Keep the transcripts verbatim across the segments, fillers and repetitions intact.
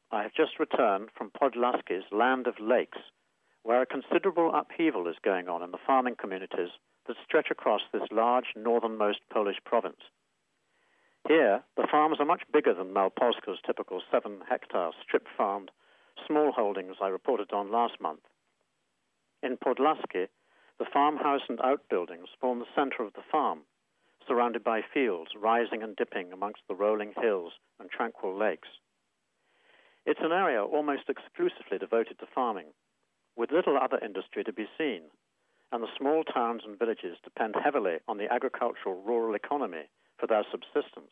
I have just returned from Podlaski's Land of Lakes, where a considerable upheaval is going on in the farming communities that stretch across this large northernmost Polish province. Here, the farms are much bigger than Małopolska's typical seven-hectare strip-farmed small holdings I reported on last month. In Podlaski, the farmhouse and outbuildings form the center of the farm, surrounded by fields rising and dipping amongst the rolling hills and tranquil lakes. It's an area almost exclusively devoted to farming, with little other industry to be seen, and the small towns and villages depend heavily on the agricultural rural economy for their subsistence.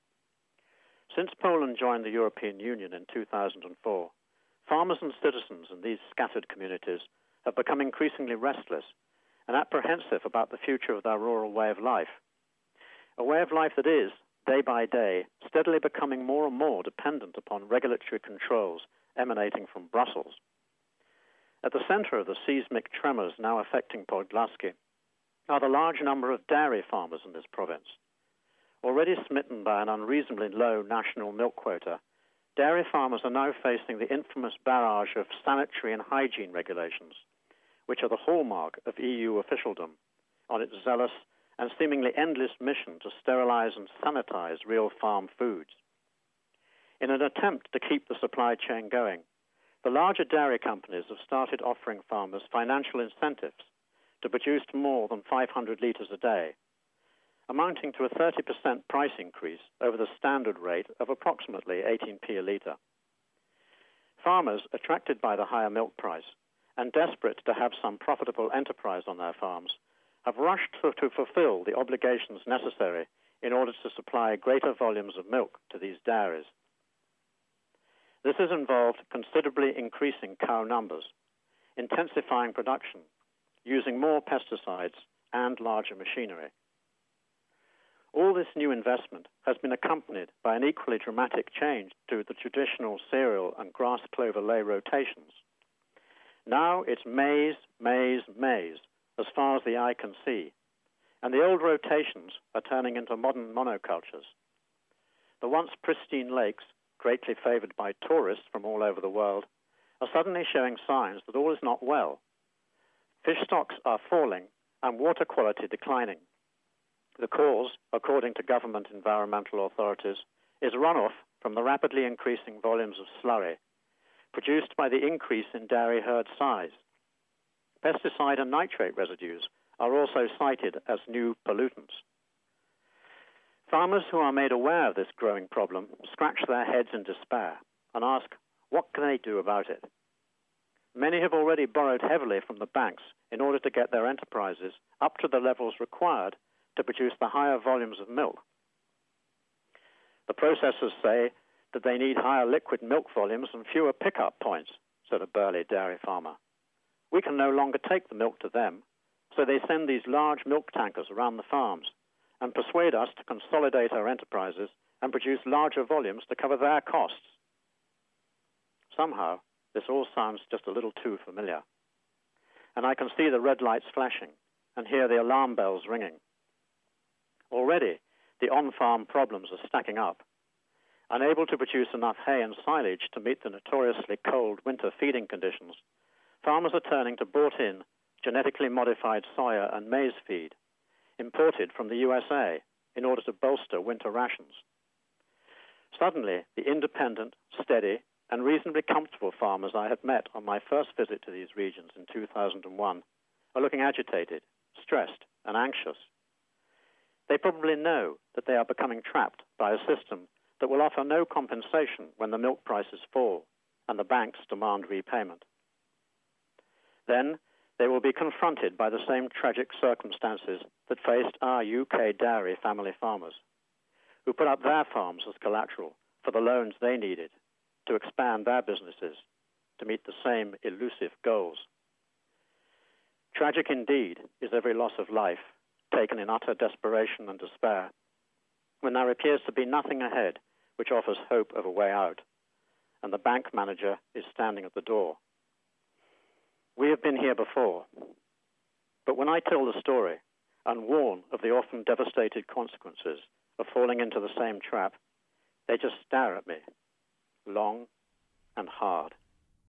Since Poland joined the European Union in two thousand four, farmers and citizens in these scattered communities have become increasingly restless and apprehensive about the future of their rural way of life, a way of life that is, day by day, steadily becoming more and more dependent upon regulatory controls emanating from Brussels. At the center of the seismic tremors now affecting Podlaski are the large number of dairy farmers in this province. Already smitten by an unreasonably low national milk quota, dairy farmers are now facing the infamous barrage of sanitary and hygiene regulations, which are the hallmark of E U officialdom on its zealous and seemingly endless mission to sterilize and sanitize real farm foods. In an attempt to keep the supply chain going, the larger dairy companies have started offering farmers financial incentives to produce more than five hundred litres a day, amounting to a thirty percent price increase over the standard rate of approximately eighteen p a litre. Farmers, attracted by the higher milk price and desperate to have some profitable enterprise on their farms, have rushed to, to fulfill the obligations necessary in order to supply greater volumes of milk to these dairies. This has involved considerably increasing cow numbers, intensifying production, using more pesticides, and larger machinery. All this new investment has been accompanied by an equally dramatic change to the traditional cereal and grass clover lay rotations. Now it's maize, maize, maize, as far as the eye can see, and the old rotations are turning into modern monocultures. The once pristine lakes, greatly favored by tourists from all over the world, are suddenly showing signs that all is not well. Fish stocks are falling and water quality declining. The cause, according to government environmental authorities, is runoff from the rapidly increasing volumes of slurry produced by the increase in dairy herd size. Pesticide and nitrate residues are also cited as new pollutants. Farmers who are made aware of this growing problem scratch their heads in despair and ask, what can they do about it? Many have already borrowed heavily from the banks in order to get their enterprises up to the levels required to produce the higher volumes of milk. The processors say that they need higher liquid milk volumes and fewer pickup points, said a Burley dairy farmer. We can no longer take the milk to them, so they send these large milk tankers around the farms and persuade us to consolidate our enterprises and produce larger volumes to cover their costs. Somehow, this all sounds just a little too familiar. And I can see the red lights flashing and hear the alarm bells ringing. Already, the on-farm problems are stacking up. Unable to produce enough hay and silage to meet the notoriously cold winter feeding conditions, farmers are turning to bought-in, genetically modified soya and maize feed, imported from the U S A in order to bolster winter rations. Suddenly, the independent, steady, and reasonably comfortable farmers I had met on my first visit to these regions in two thousand one are looking agitated, stressed, and anxious. They probably know that they are becoming trapped by a system that will offer no compensation when the milk prices fall and the banks demand repayment. Then they will be confronted by the same tragic circumstances that faced our U K dairy family farmers, who put up their farms as collateral for the loans they needed to expand their businesses to meet the same elusive goals. Tragic indeed is every loss of life taken in utter desperation and despair, when there appears to be nothing ahead which offers hope of a way out, and the bank manager is standing at the door. We have been here before, but when I tell the story and warn of the often devastated consequences of falling into the same trap, they just stare at me, long and hard.